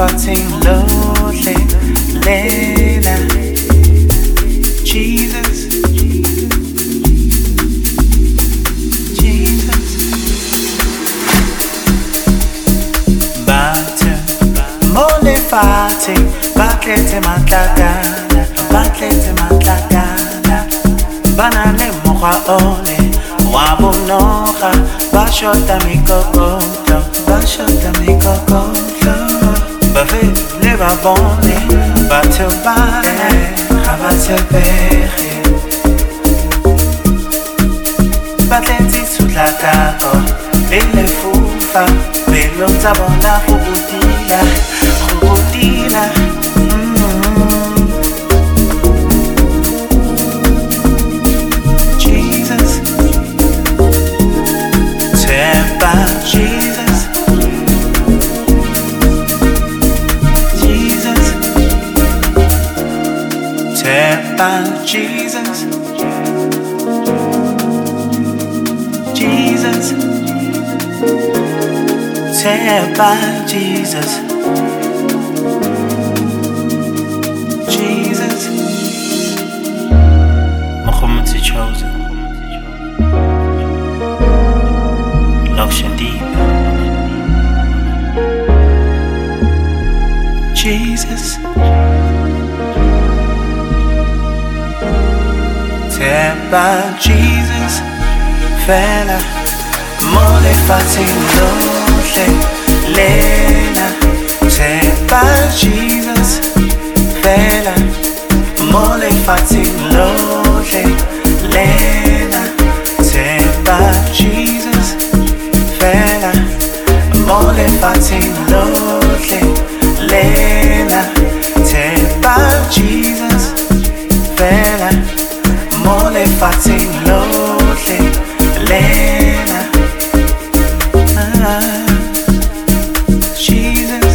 fatin lonely lena Jesus Jesus Batte mole fatin batlete matlakana banane mokgwa ole wa bonoga ba shota mikokoto ba vele ba bone ba tobane ba tepere ba tletse sutlaka le fufa pelo tsa bona go botila Jesus Tempa Jesus Jesus Tempa Jesus Jesus Tempa Jesus Jesus Muhammad chosen Lakshan deep Jesus Tempa Jesus Fela Mole fatin lonely Lena Tempa Jesus Fela Mole fatin lonely Lena Tempa Jesus Fela Mole fatin lonely Lena Tempa Jesus Fela Mole fatin lonely Lena Jesus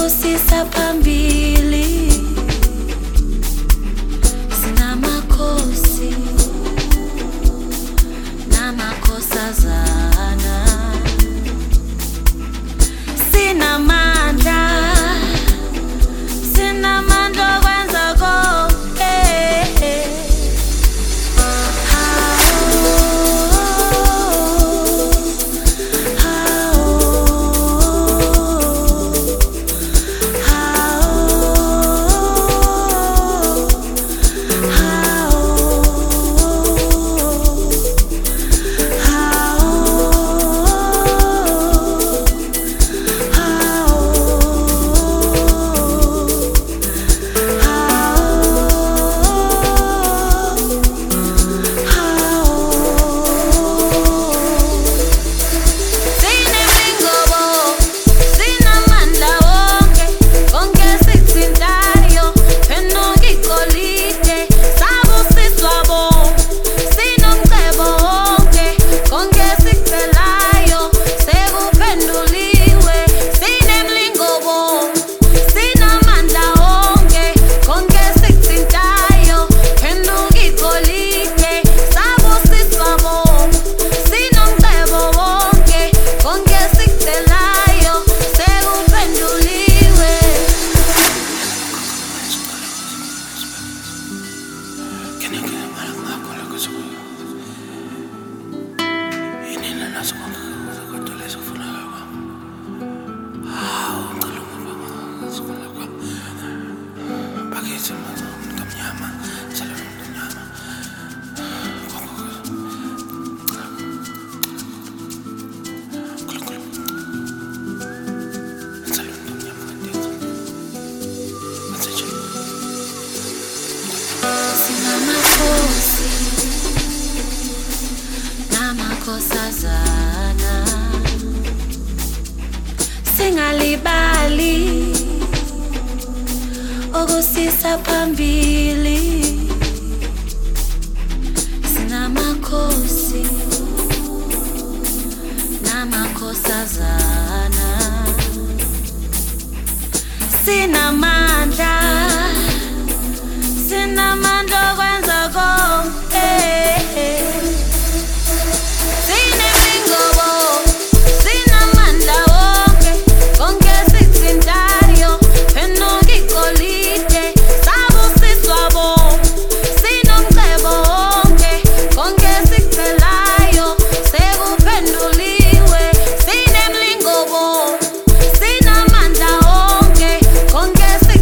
okusisa phambili sinamakhosi namakhosazana sinamandla okwenza konke namakhosazana singalibali okusisa phambili sinamakhosi namakhosazana sinamandla okwenza konke Konke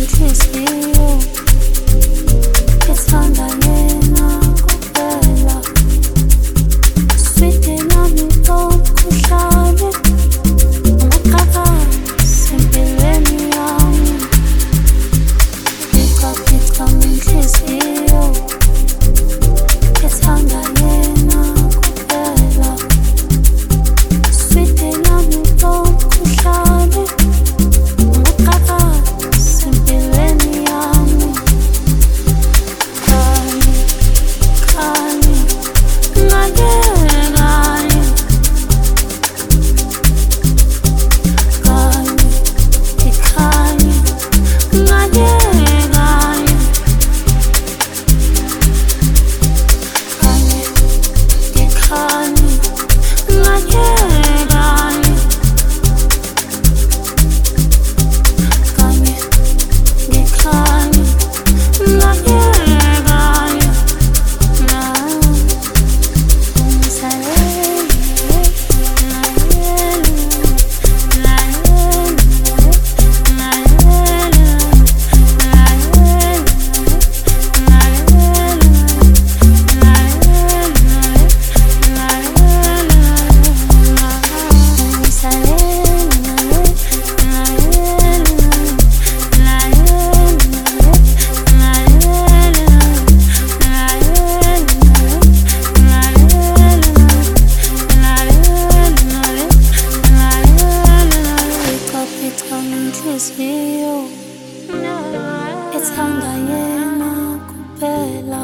ngenhliziyo ethanda yena kuphela. Sweet nami lomkhuhlane ungaqhakaza empilweni yami. Ngicapha ngenhliziyo ethanda yena kuphela. Sweet nami lomkhuhlane ungaqhakaza empilweni yami. Kanye ngaye ethanda yena kuphela.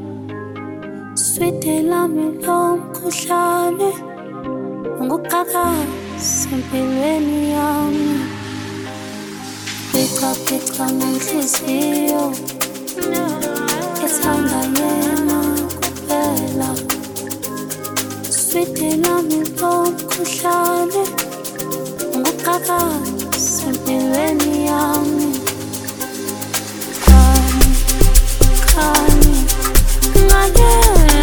Sweet lami lomkhuhlane ungaqhakaza empilweni yami. Ngicapha ngenhliziyo ethanda yena kuphela. Sweet lami lomkhuhlane ungaqhakaza empilweni yami. Kanye ngaye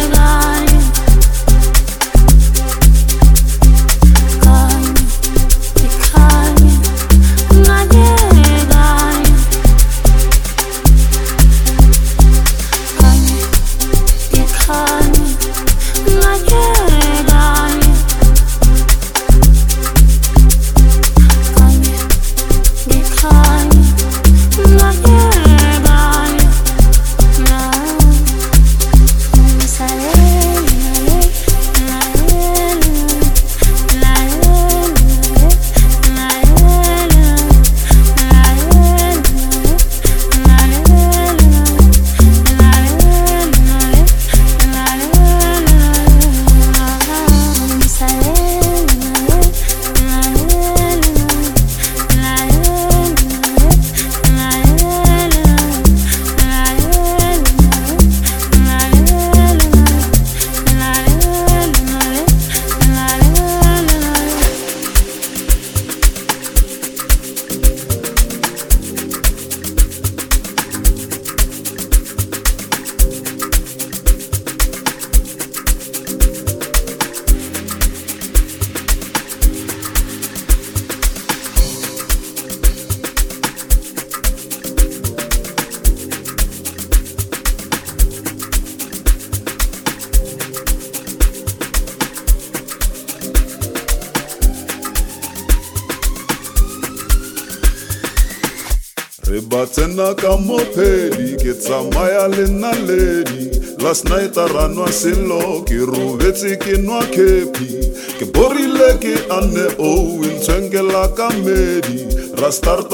Re batsena ka mophedi ke tsamaya le naledi. Last night a ranwa selo ke robetse ke nwa kepi. Ke borile ke ane o intshengela ka medi. Ra starta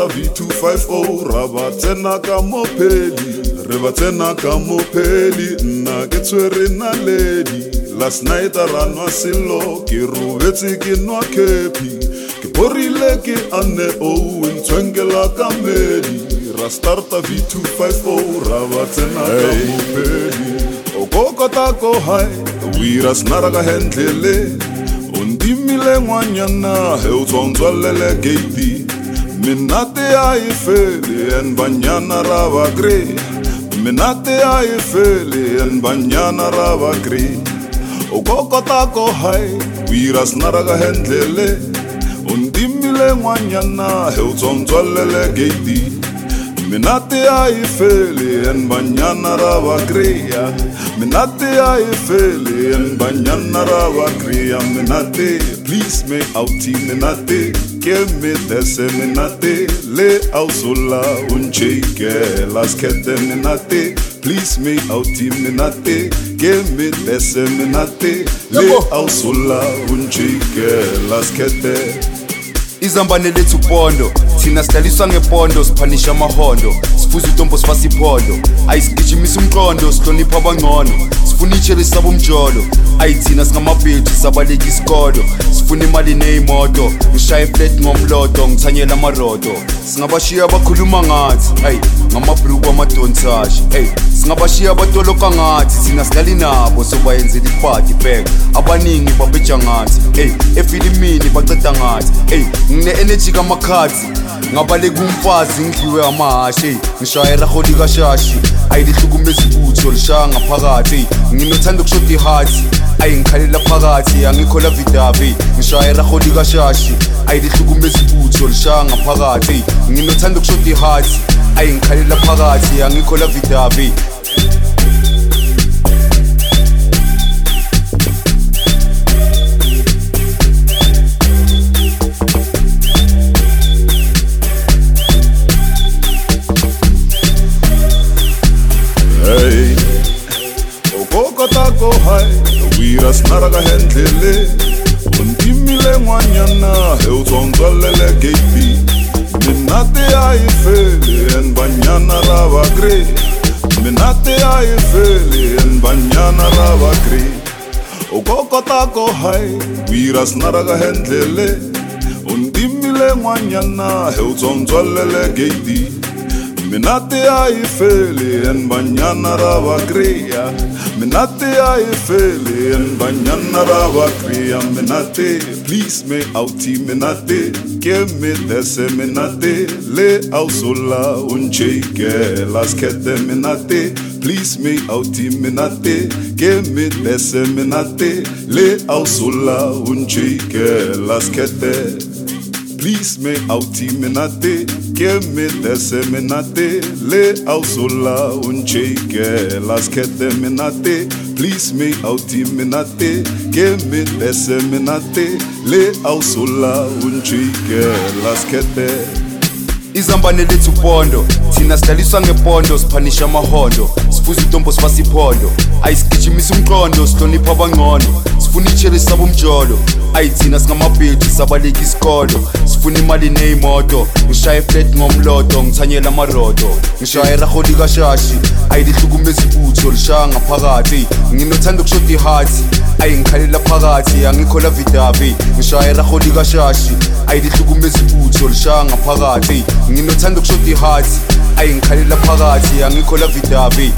V250 ra batsena ka mophedi. Re batsena ka mophedi nna ke tshwere naledi. Last night a ranwa selo ke robetse ke nwa kepi. Ke borile ke ane o intshengela ka medi. Ra starta V250 ra batsena ka mophedi. Okokota ko hai wira snaraga hendlele. Undimile ngwanyana he utsontswalele gate. Minate ai fele en banyana rava gre. Minate ai fele en banyana rava gre. Okokota ko hai wira snaraga hendlele. Undimile ngwanyana he utsontswalele gate. Minate aifeli en banyana rava kriya. Minate aifeli en banyana rava kriya. Minate, please me auti minate. Que me dese minate. Le ausola uncheke las kete minate. Please me auti minate. Que me dese minate. Le ausola uncheke las kete. Izambane lethu pondo thina sidlaliswa ngepondo siphanisha amahondo sifuza utombo sifasiphondo ayisigijimisa umqondo sihlonipha abangcono sifuna ichele sabo umjolo ayithina singamabhithi sabaleka isikolo sifuna imali nezimoto ngishaye flat ngomlodo ngithanyela amarodo singabashiya abakhuluma ngathi hey ngamabhruku amadonsashi hey singabashiya abatoloka ngathi thina sidlali nabo sobayenzela iparty back abaningi babheja ngathi hey efilimini baceda ngathi hey ngine energy kamakhathi ngabaleka umfazi ngidliwe amahashi ngishaya raholi kashashi ayilihlukumeza ibutho lishaya ngaphakathi nginothanda ukushoda iheart ayingikhalela phakathi angikho la vidavi ngishaya raholi kashashi ayilihlukumeza ibutho lishaya ngaphakathi nginothanda ukushoda iheart ayingikhalela phakathi angikho la vidavi. Hey, okoko tako hai, wiras naraga hendlele, untimile ngwanyana, he utonzalele geipi. Minate aifeli en banyana rava gre. Minate aifeli en banyana rava gre. Okoko tako hai, wiras naraga hendlele, untimile ngwanyana, he utonzalele geipi. Minate aifeli en banyana rava kriya. Minate aifeli en banyana rava kriya. Minate, please me auti minate. Que me dese minate. Le ausola uncheke las kete minate. Please me auti minate. Que me dese minate. Le ausola uncheke las kete. Please me auti minate, que me dese minate, le ausola uncheke las kete minate. Please me auti minate, que me dese minate, le ausola uncheke las kete. Izambane lethu pondo thina sidlaliswa ngepondo siphanisha amahondo sifuza utombo sifasiphondo ayisigijimisa umqondo sihlonipha abangcono sifuna ichele sabo umjolo ayithina singamabhithi sabaleka isikolo sifuna imali nezimoto ngishaye flat ngomlodo ngithanyela amarodo ngishaye raholi kashashi ayilihlukumeza ibutho lishaya ngaphakathi nginothanda ukushoda iheart ayingikhalela phakathi angikho la vidavi ngishaye raholi kashashi ayilihlukumeza ibutho lishaya ngaphakathi nginothanda ukushoda iheart ayingikhalela phakathi angikho la vidavi.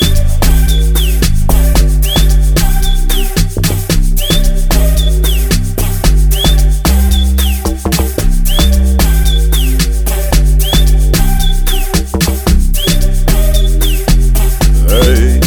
Hey,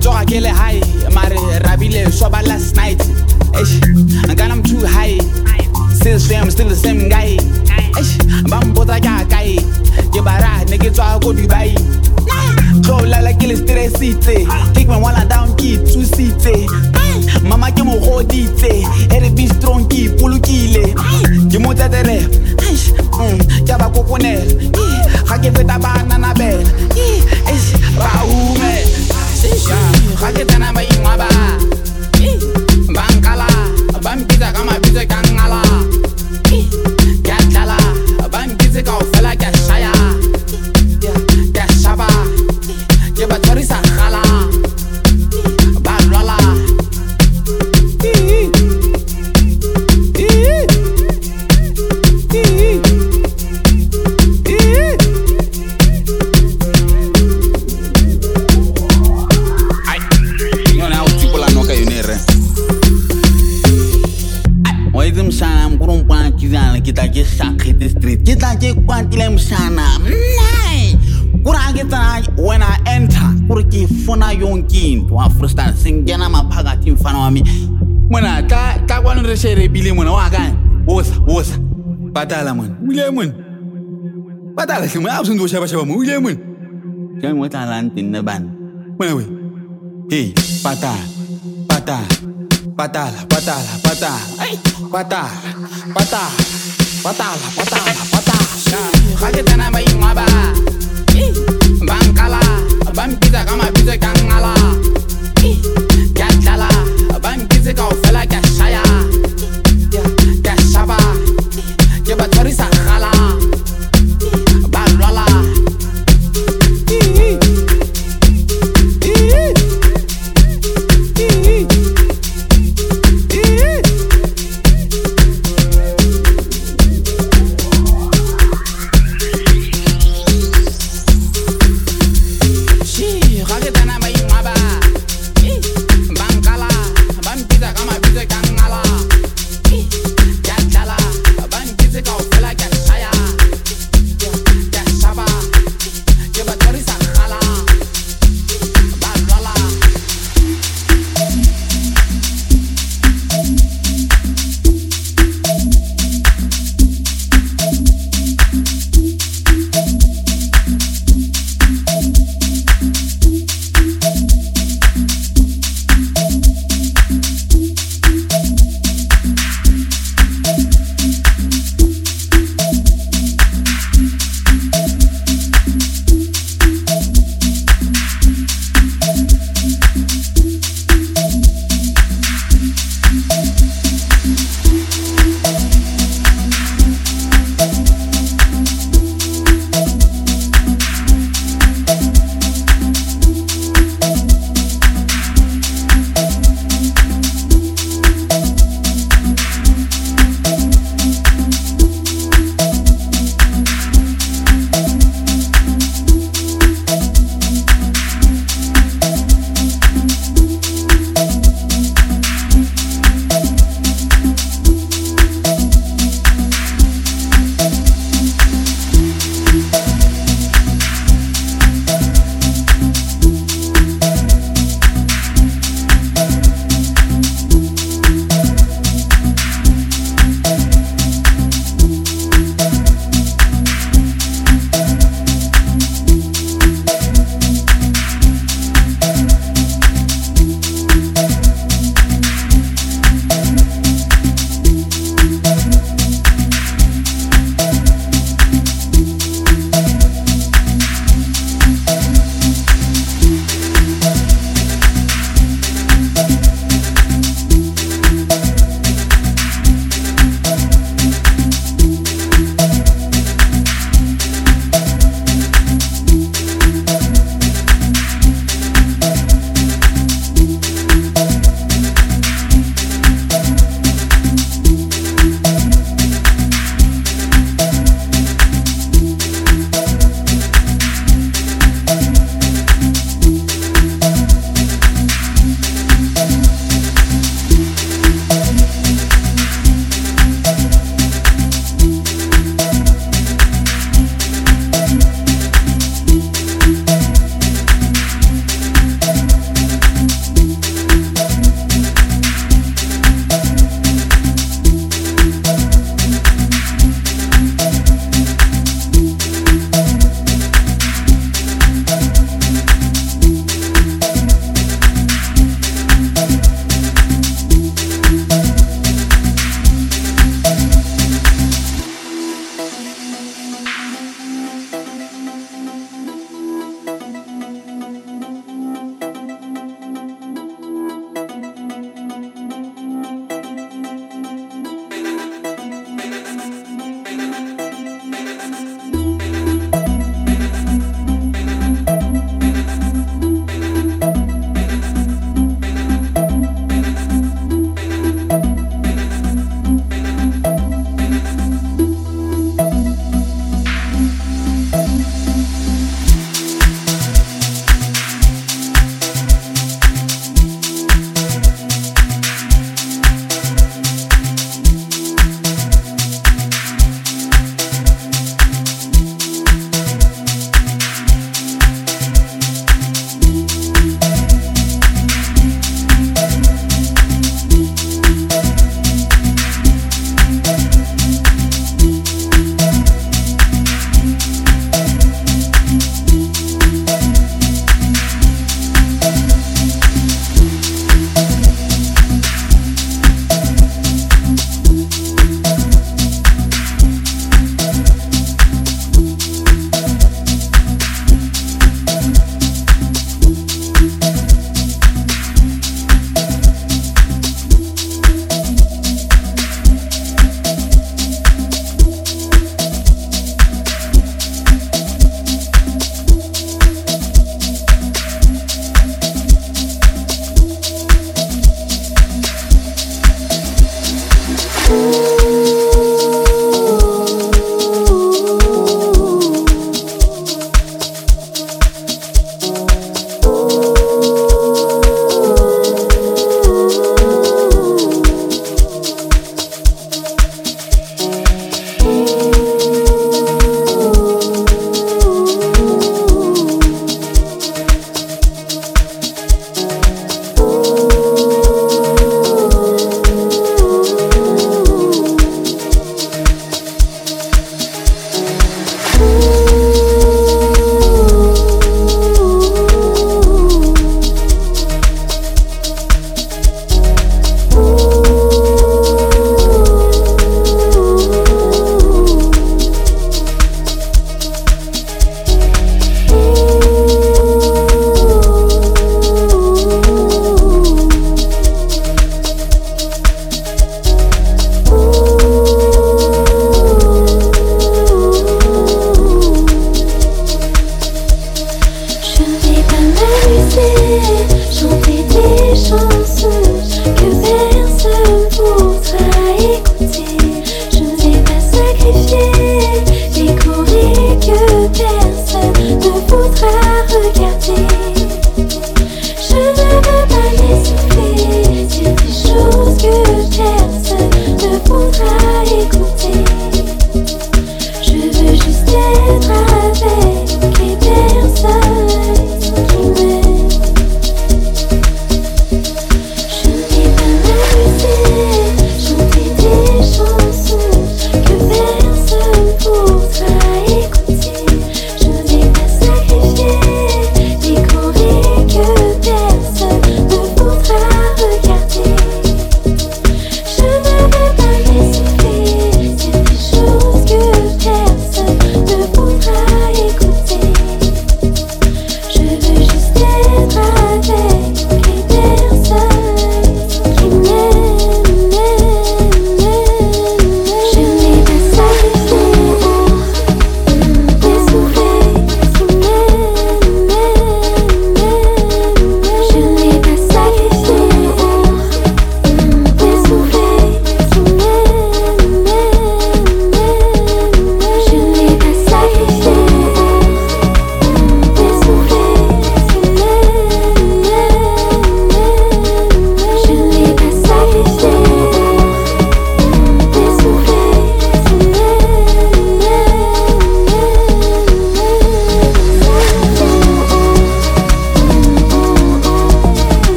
Utoka kele high, mare rabile shoba last night. I'm too high. Still the same guy. Bambota ya guy. Jebara nigga twa go Dubai. Go la kill stress city. Take me one down key 2 city. Mama ke mo godite. Ere be strong key pulu kile. Ke mo tatere. Ya ba kokonel. Ga ke feta banana bell. Ba ume. Ga ke tana ba ingaba. Bankala, bampita kama pita kangala. Gatala, bankite ka ofela ka shaya. Ya shaba, ke batori sa khala. Balwala. Kita ke sakit street, kita ke kuantilem sana. Nay, kurang kita when I enter, kurang fona yonkin, tu afrostan singgena mapagatin fana wami. Mana ka kwanu reshere bili mana wakan? Wosa, patala man, Williamun. Patala sih mana absen dua siapa Williamun. Jangan mau talantin neban. Mana we? Hey, patala. Hey, patala. Kakita na ba yung aba? Bankala, bampita kama pita kangala. Gatala, bankite ka ofela ka shaya. Ka shaba, ke batori sa khala. Balwala.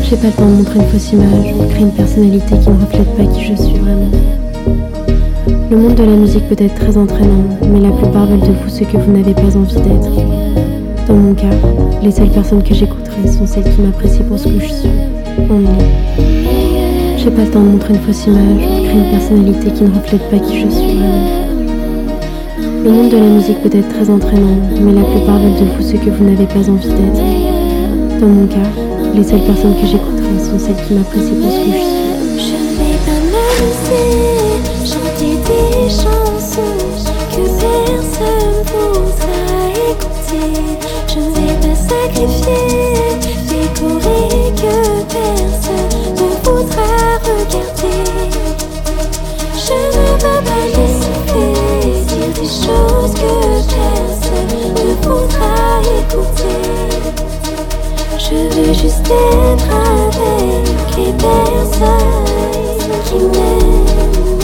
J'ai pas le temps de montrer une fausse image ou de créer une personnalité qui ne reflète pas qui je suis vraiment. Le monde de la musique peut être très entraînant, mais la plupart veulent de vous ce que vous n'avez pas envie d'être. Dans mon cas, les seules personnes que j'écouterai sont celles qui m'apprécient pour ce que je suis, en moi. J'ai pas le temps de montrer une fausse image ou de créer une personnalité qui ne reflète pas qui je suis vraiment. Le monde de la musique peut être très entraînant, mais la plupart veulent de vous ce que vous n'avez pas envie d'être. Dans mon cas, les seules personnes que j'écouterai sont celles qui m'apprécient pour ce que je suis. Je vais pas m'amuser, chanter des chansons que personne voudra écouter. Je ne vais pas sacrifier des chorés que personne ne voudra regarder. Je ne veux pas laisser dire des choses que personne ne voudra écouter. Je veux juste être avec les personnes qui m'aiment.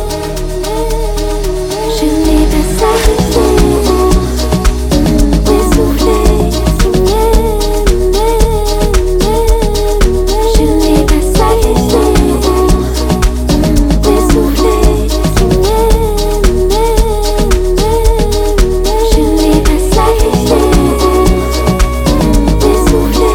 Je n'ai pas sacrifié des soufflets qui m'aiment. Je n'ai pas sacrifié des soufflets qui m'aiment. Je n'ai pas sacrifié des soufflets.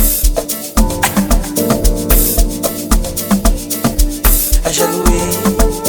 à Jaloué.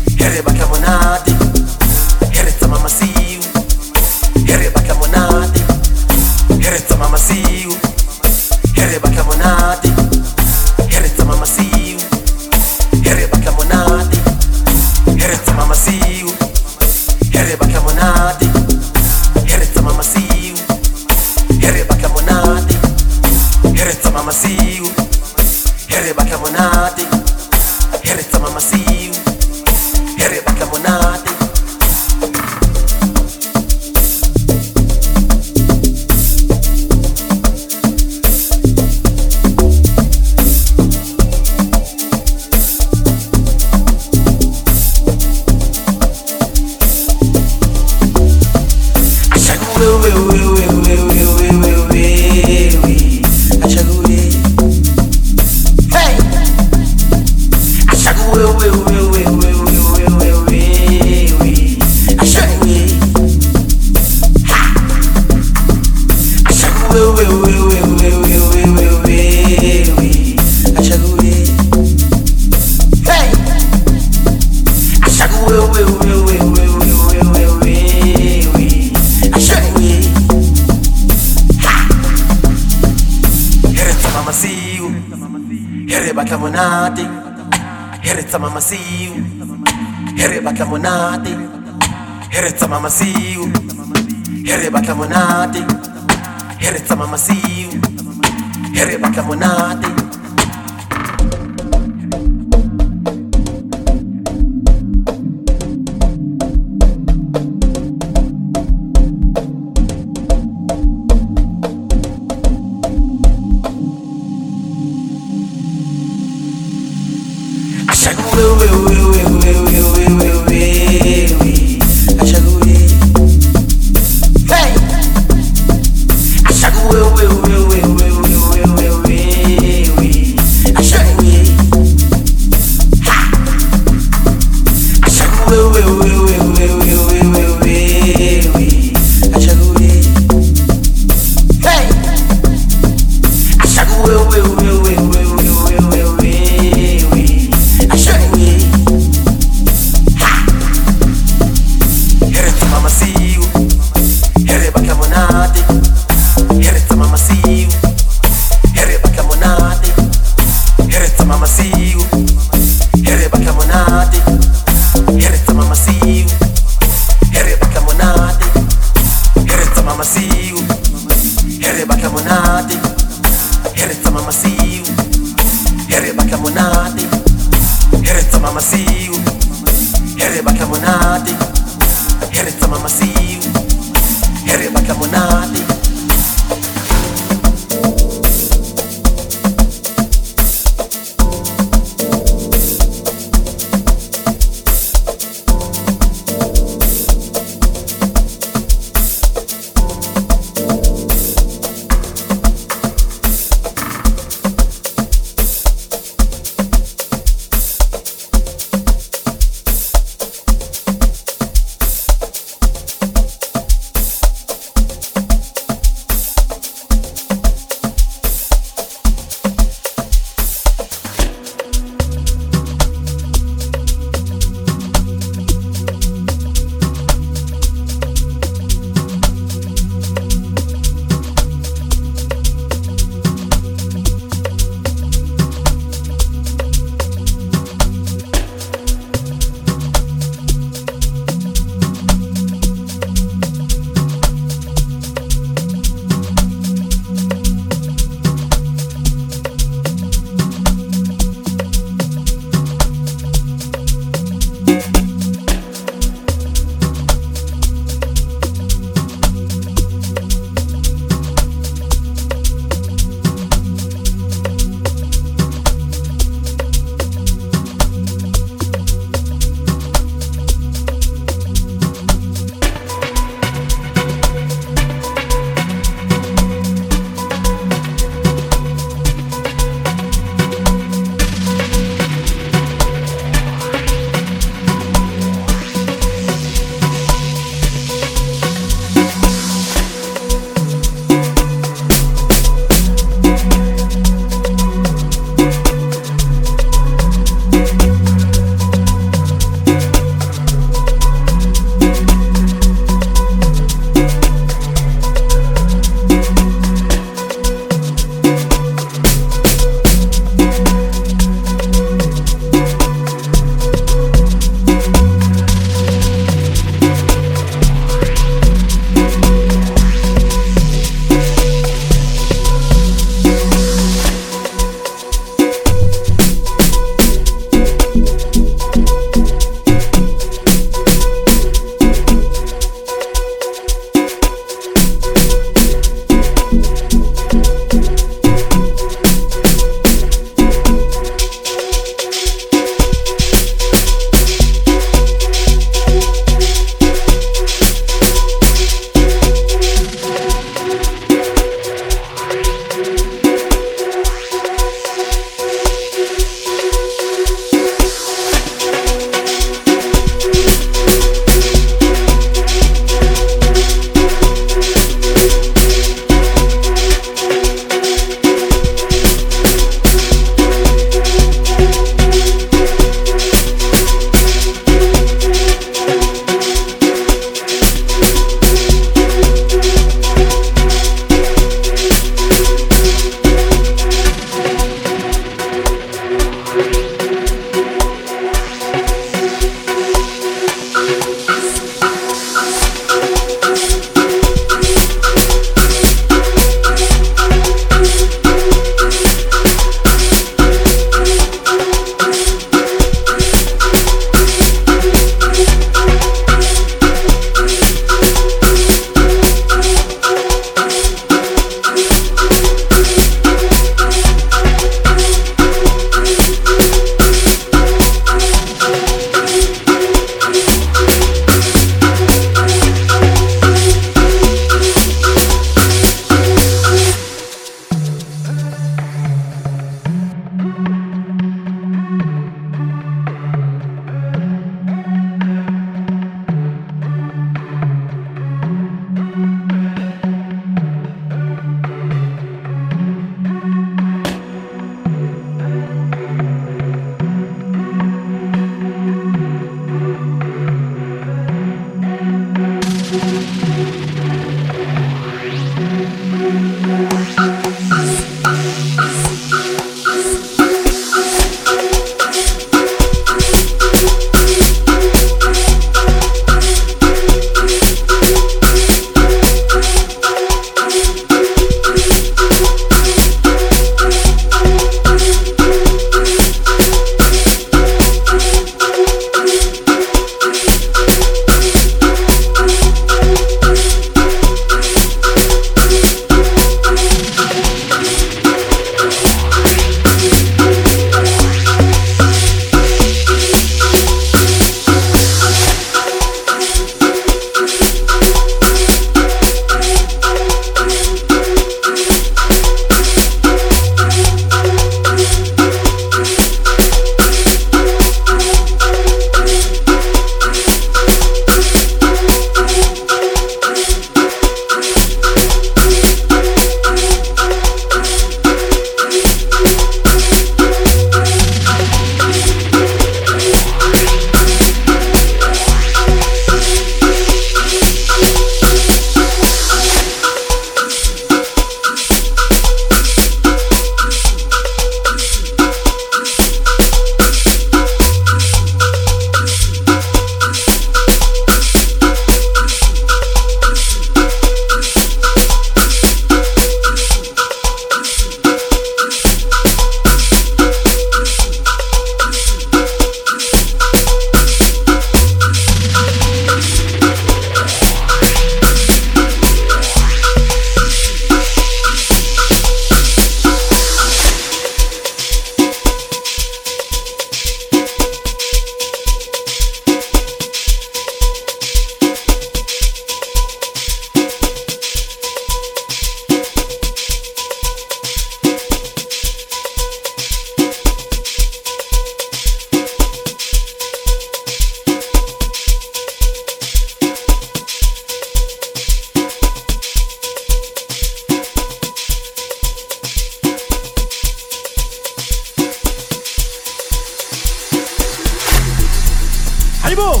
Haribo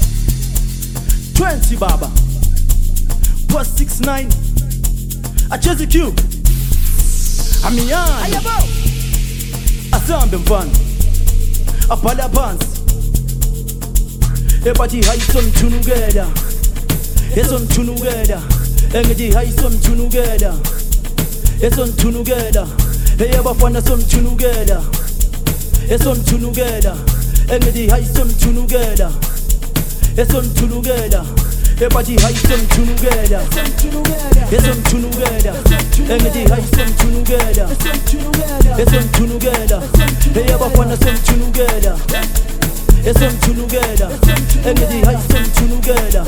20 baba plus 69 acheze Q amiyani asambe mfana abhala phansi ebathi hayisomthunukela esomthunukela engithi hayisomthunukela esomthunukela eyabafana somthunukela esomthunukela engithi hayisomthunukela esomthunukela ebathi hayisomthunukela esomthunukela engithi hayisomthunukela esomthunukela eyabafana somthunukela esomthunukela engithi hayisomthunukela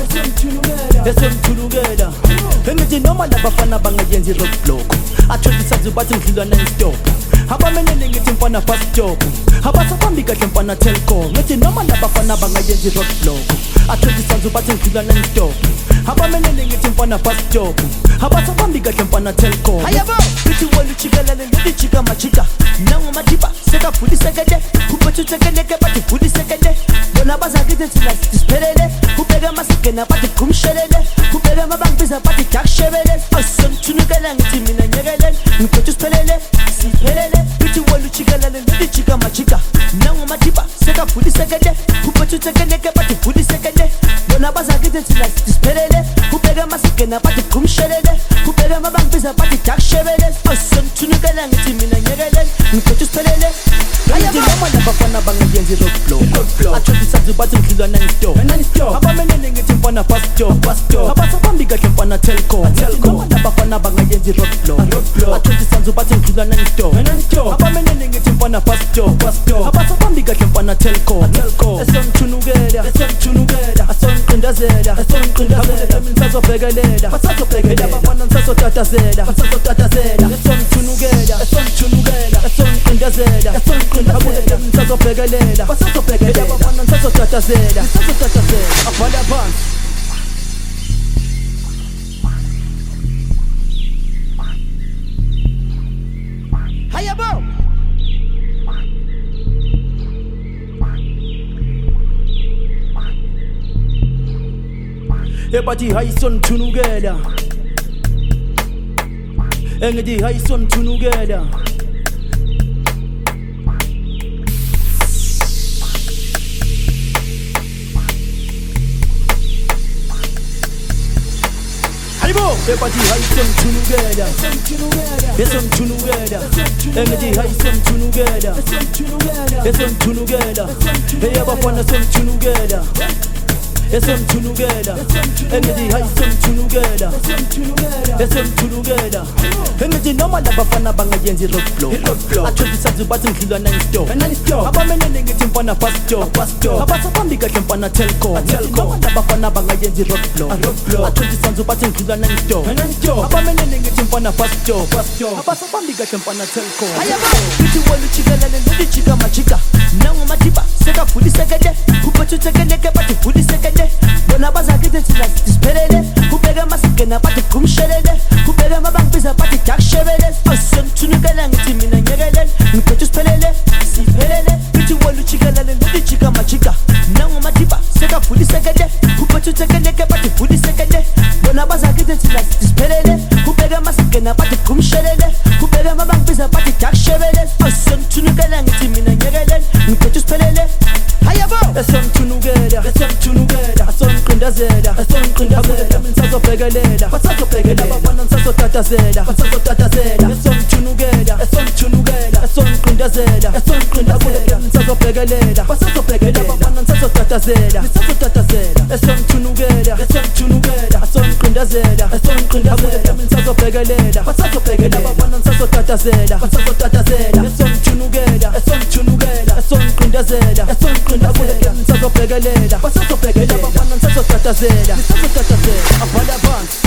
esomthunukela engithi noma labafana bangayenzi roadblock atholisazwe bathi ngidlula non-stop abamenele ngithi mfana fast stop abasabambi kahle mfana telco ngithi noma labafana bangayenzi roadblock atholisazwe bathi ngidlula non-stop abamenele ngithi mfana fast stop abasabambi kahle mfana telco hayabo bithi wena uchikelele ngidijika machika nangu madiba sekavulisekele uphethuthekeleke bathi vulisekele bona bazakithi thina siphelele ubeka masigena bathi khumshelele ubeka mabangibiza bathi dakushebele asomthunukela ngithi mina nyekelele ngiphethu siphelele siphelele bithi wena uchikelele ngidijika machika nangu madiba sekavulisekele uphethuthekeleke bathi vulisekele bona bazakithi thina siphelele ubeka masigena bathi khumshelele ubeka mabangibiza bathi dakushebele asomthunukela ngithi mina nyekelele ngiphethu siphelele ngithi noma labafana bangayenzi roadblock atholisazwe bathi ngidlula non-stop abamenele ngithi mfana fast stop abasabambi kahle mfana telco noma labafana bangayenzi roadblock atholisazwe bathi ngidlula non-stop abamenele ngithi mfana fast stop abasabambi kahle mfana telco esomthunukela asomqindazela nisazobhekelela abafana nisazotatazela esomthunukela asomqindazela nisazobhekelela abafana nisazotatazela abhala phansi hayabo ebathi hayisomthunukela engithi hayisomthunukela ebathi hayisomthunukela esomthunukela engithi hayisomthunukela esomthunukela eyabafana somthunukela esomthunukela engithi hayisomthunukela esomthunukela engithi noma labafana bangayenzi roadblock atholisazwe bathi ngidlula non-stop abamenele ngithi mfana fast stop abasabambi kahle mfana telco noma labafana bangayenzi roadblock atholisazwe bathi ngidlula non-stop abamenele ngithi mfana fast stop abasabambi kahle mfana telco bithi wena uchikelele ngidijika machika nangu madiba sekavulisekele uphethuthekeleke bathi vulisekele bona bazakithi thina siphelele ubeka masigena bathi khumshelele ubeka mabangibiza bathi dakushebele asomthunukela ngithi mina nyekelele ngiphethu siphelele siphelele bithi wena uchikelele ngidijika machika nangu madiba sekavulisekele uphethuthekeleke bathi vulisekele bona bazakithi thina siphelele ubeka masigena bathi khumshelele ubeka mabangibiza bathi dakushebele asomthunukela ngithi mina nyekelele ngiphethu siphelele hayabo esomthunukela asomqindazela nisazobhekelela abafana nisazotatazela esomthunukela asomqindazela nisazobhekelela abafana nisazotatazela esomthunukela asomqindazela nisazobhekelela abafana nisazotatazela esomthunukela asomqindazela nisazobhekelela abafana nisazotatazela abhala phansi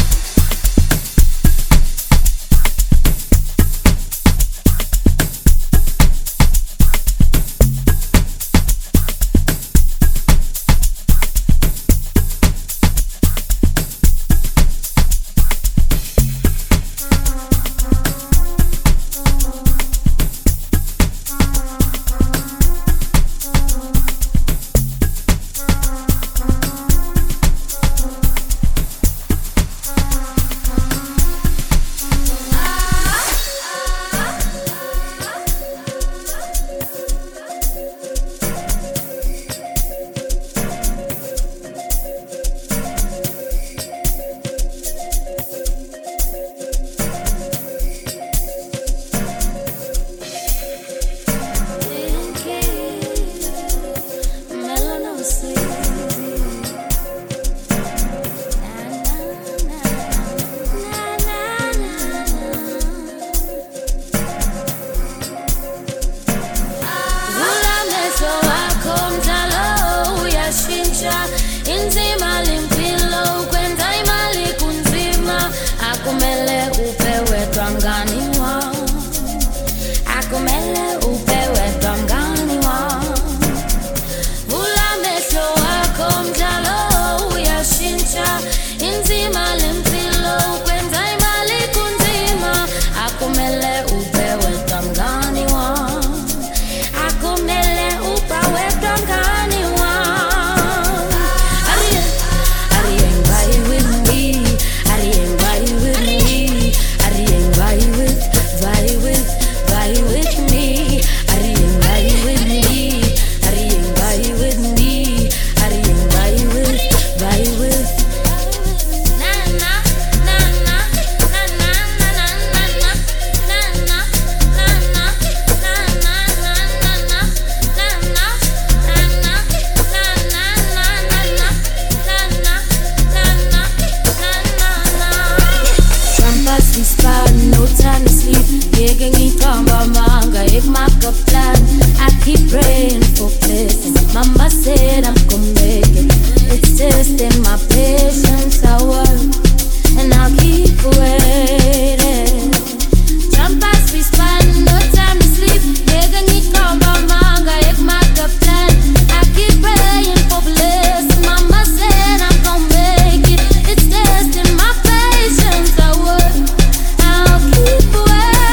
make a plan. I keep praying for blessings. Mama said I'm gonna make it. It's testing my patience, I work, and I'll keep waiting. Jump as we span, no time to sleep. Nigga need combo manga, ik make a plan. I keep praying for blessings. Mama said I'm gonna make it. It's testing my patience, I work, I'll keep waiting.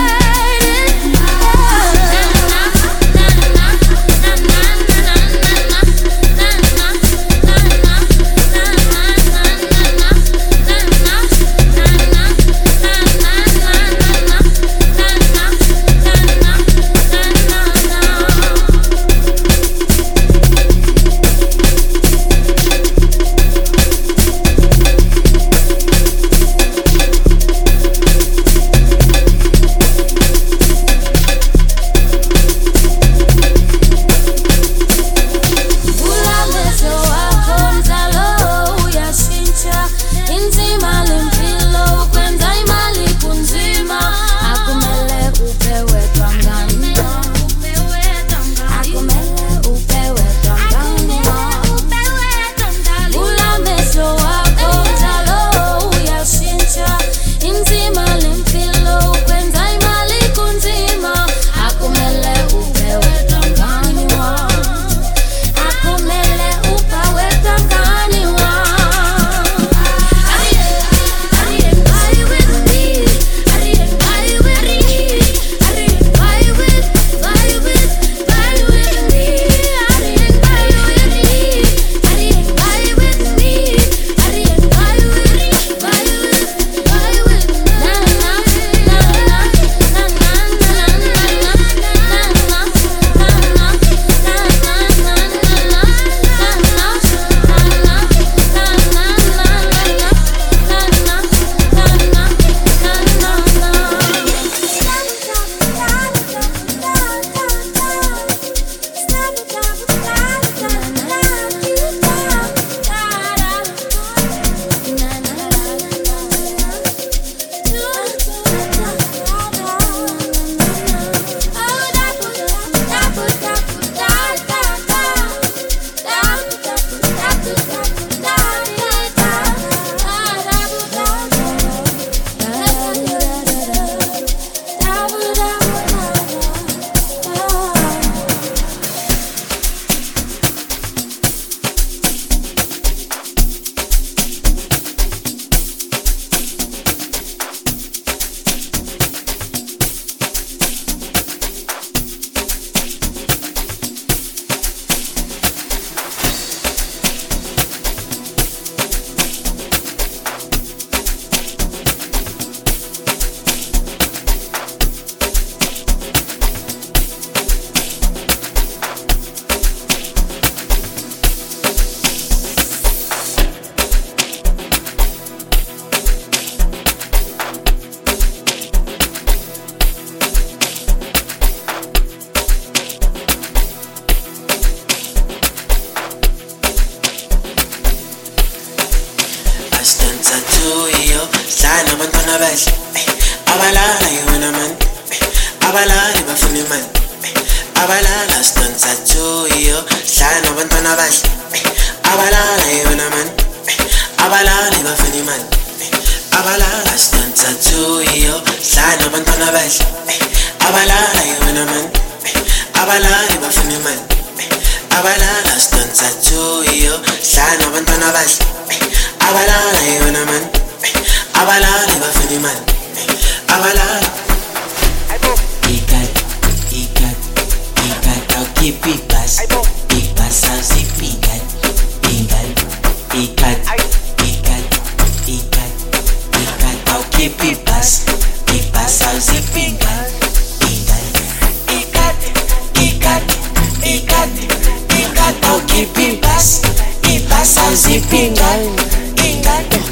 Abalala yona man, abalala bafuna imali. Abalala stanza joyo, hlana abantwana bahle. Abalala yona man, abalala bafuna imali. Abalala stanza joyo, hlana abantwana bahle. Abalala yona man, abalala bafuna imali. Abalala stanza joyo, hlana abantwana bahle. Abalala yona man, abalala bafuna imali. Abalala. Ikat, I'll keep it pass. Big pass, I'll zip ikat. I'll keep it pass. Big pass, I'll zip ikat. I'll keep it pass. Big pass, I'll zip ikat.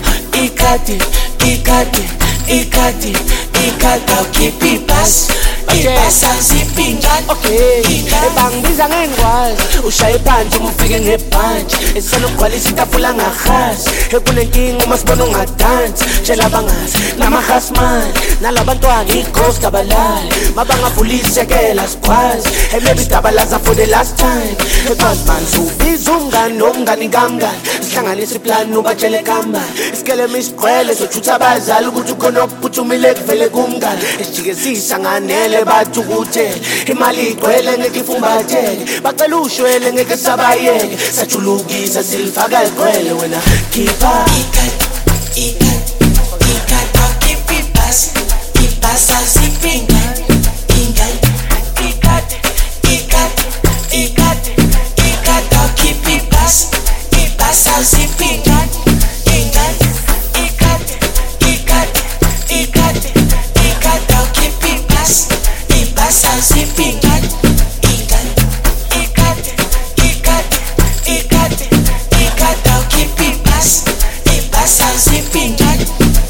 I'll keep it pass. ibasa zipingane. Okay, bangibiza ngengwazi ushaye phansi umfike ngebhantshi esenogcwalisa itafula ngahasi ekunenkinga uma sibona ungadansi tshela abangazi namahasmani nalabantwana i-ghost abalali mabangavula isekela sikwazi maybe idabalaza for the last time ebazimani subiza umngani nomngani kamngani sihlanganisa iplani ubatshele kambani isikelema isigqwele sothutha abazali ukuthi ukhona okuphuthumile kuvele kumngani esijikezisa nganele bathi ukuthele imali igcwele ngeke ifumbathele bacela ushwele ngeke sabayeke sajulukisa silifaka igcwele wena khipha Keep ibasa zipingane. Keep ibasa zipingane. Ibasa zipingane. Ibasa zipingane.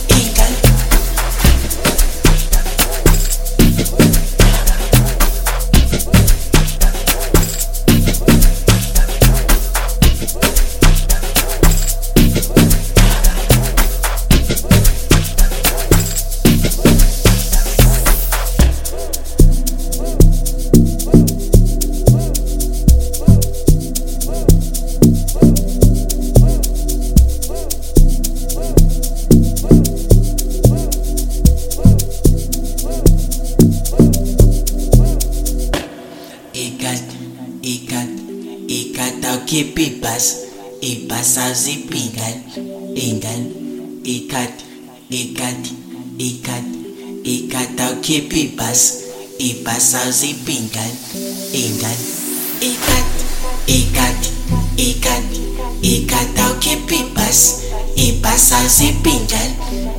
Keep ibasa zipingane. Keep ibasa zipingane. Keep ibasa zipingane.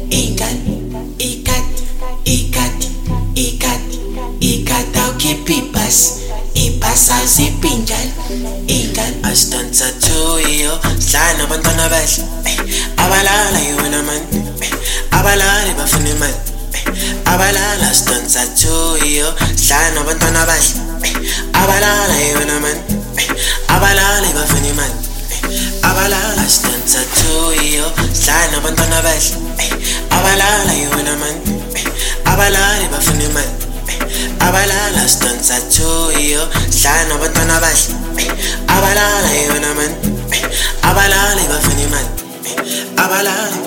Keep ibasa zipingane. Asidansa tuyo hlana abantwana bahle abalala yona man abalala bafuna imali abalala asidansa tuyo hlana abantwana bahle abalala yona man abalala bafuna imali abalala asidansa tuyo hlana abantwana bahle abalala yona man abalala bafuna imali abalala asidansa tuyo hlana abantwana bahle abalala yona man abalala bafuna imali abalala